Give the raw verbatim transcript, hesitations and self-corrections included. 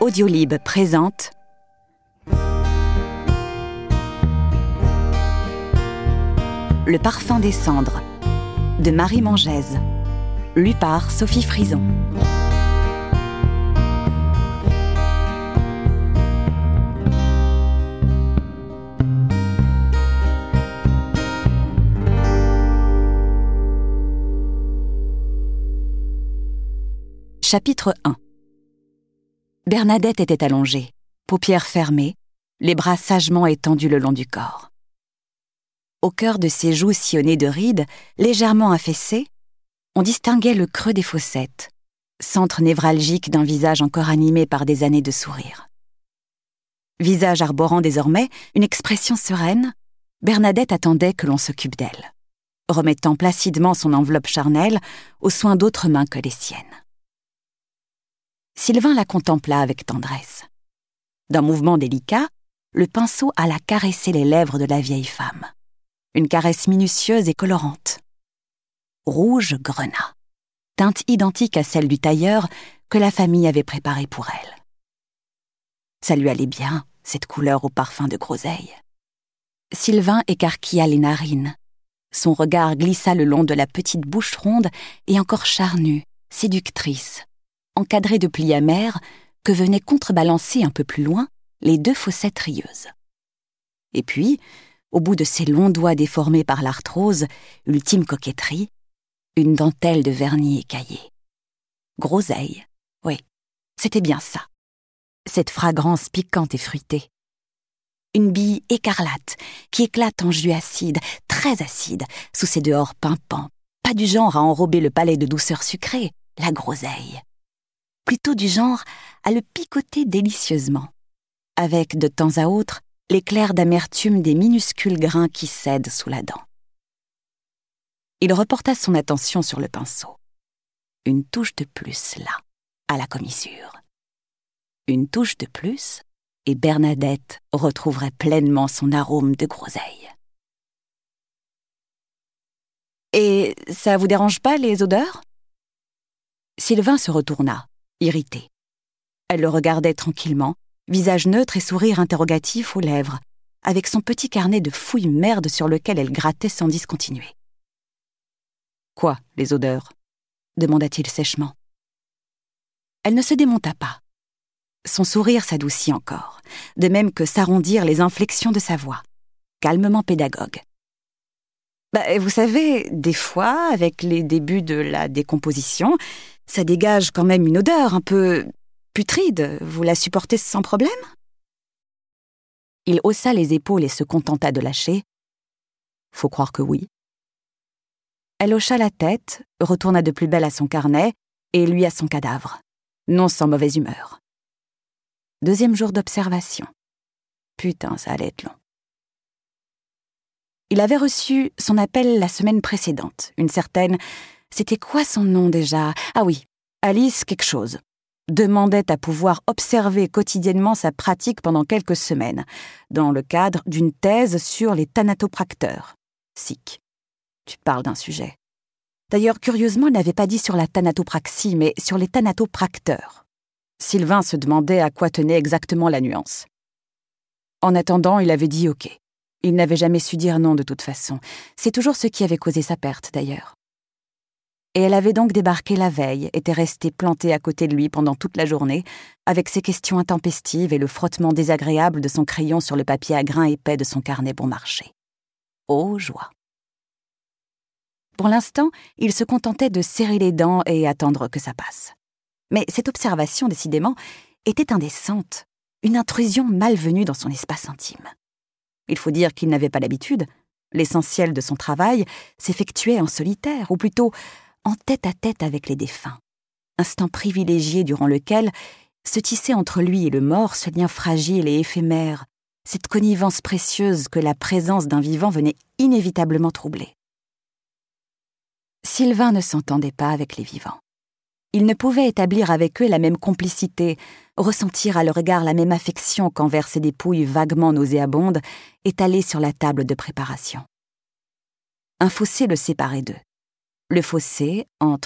Audiolib présente Le parfum des cendres de Marie Mangèse, lu par Sophie Frison. Chapitre un. Bernadette était allongée, paupières fermées, les bras sagement étendus le long du corps. Au cœur de ses joues sillonnées de rides, légèrement affaissées, on distinguait le creux des fossettes, centre névralgique d'un visage encore animé par des années de sourire. Visage arborant désormais une expression sereine, Bernadette attendait que l'on s'occupe d'elle, remettant placidement son enveloppe charnelle aux soins d'autres mains que les siennes. Sylvain la contempla avec tendresse. D'un mouvement délicat, le pinceau alla caresser les lèvres de la vieille femme. Une caresse minutieuse et colorante. Rouge grenat, teinte identique à celle du tailleur que la famille avait préparée pour elle. Ça lui allait bien, cette couleur au parfum de groseille. Sylvain écarquilla les narines. Son regard glissa le long de la petite bouche ronde et encore charnue, séductrice, encadrée de plis amers que venaient contrebalancer un peu plus loin les deux fossettes rieuses. Et puis, au bout de ses longs doigts déformés par l'arthrose, ultime coquetterie, une dentelle de vernis écaillé. Groseille, oui, c'était bien ça. Cette fragrance piquante et fruitée. Une bille écarlate qui éclate en jus acide, très acide, sous ses dehors pimpants, pas du genre à enrober le palais de douceur sucrée, la groseille. Plutôt du genre à le picoter délicieusement, avec de temps à autre l'éclair d'amertume des minuscules grains qui cèdent sous la dent. Il reporta son attention sur le pinceau. Une touche de plus, là, à la commissure. Une touche de plus, et Bernadette retrouverait pleinement son arôme de groseille. « Et ça vous dérange pas, les odeurs ?» Sylvain se retourna, irrité. Elle le regardait tranquillement, visage neutre et sourire interrogatif aux lèvres, avec son petit carnet de fouilles merde sur lequel elle grattait sans discontinuer. « Quoi, les odeurs ?» demanda-t-il sèchement. Elle ne se démonta pas. Son sourire s'adoucit encore, de même que s'arrondirent les inflexions de sa voix, calmement pédagogue. Bah, vous savez, des fois, avec les débuts de la décomposition, ça dégage quand même une odeur un peu putride. Vous la supportez sans problème ? Il haussa les épaules et se contenta de lâcher. Faut croire que oui. Elle hocha la tête, retourna de plus belle à son carnet et lui à son cadavre, non sans mauvaise humeur. Deuxième jour d'observation. Putain, ça allait être long. Il avait reçu son appel la semaine précédente, une certaine... C'était quoi son nom déjà ? Ah oui, Alice quelque chose. Demandait à pouvoir observer quotidiennement sa pratique pendant quelques semaines, dans le cadre d'une thèse sur les thanatopracteurs. Sick. Tu parles d'un sujet. D'ailleurs, curieusement, elle n'avait pas dit sur la thanatopraxie, mais sur les thanatopracteurs. Sylvain se demandait à quoi tenait exactement la nuance. En attendant, il avait dit OK. Il n'avait jamais su dire non de toute façon. C'est toujours ce qui avait causé sa perte, d'ailleurs. Et elle avait donc débarqué la veille, était restée plantée à côté de lui pendant toute la journée, avec ses questions intempestives et le frottement désagréable de son crayon sur le papier à grains épais de son carnet bon marché. Oh, joie! Pour l'instant, il se contentait de serrer les dents et attendre que ça passe. Mais cette observation, décidément, était indécente, une intrusion malvenue dans son espace intime. Il faut dire qu'il n'avait pas l'habitude. L'essentiel de son travail s'effectuait en solitaire, ou plutôt en tête-à-tête avec les défunts. Instant privilégié durant lequel se tissait entre lui et le mort ce lien fragile et éphémère, cette connivence précieuse que la présence d'un vivant venait inévitablement troubler. Sylvain ne s'entendait pas avec les vivants. Il ne pouvait établir avec eux la même complicité, ressentir à leur égard la même affection qu'envers ces dépouilles vaguement nauséabondes étalées sur la table de préparation. Un fossé le séparait d'eux. Le fossé entre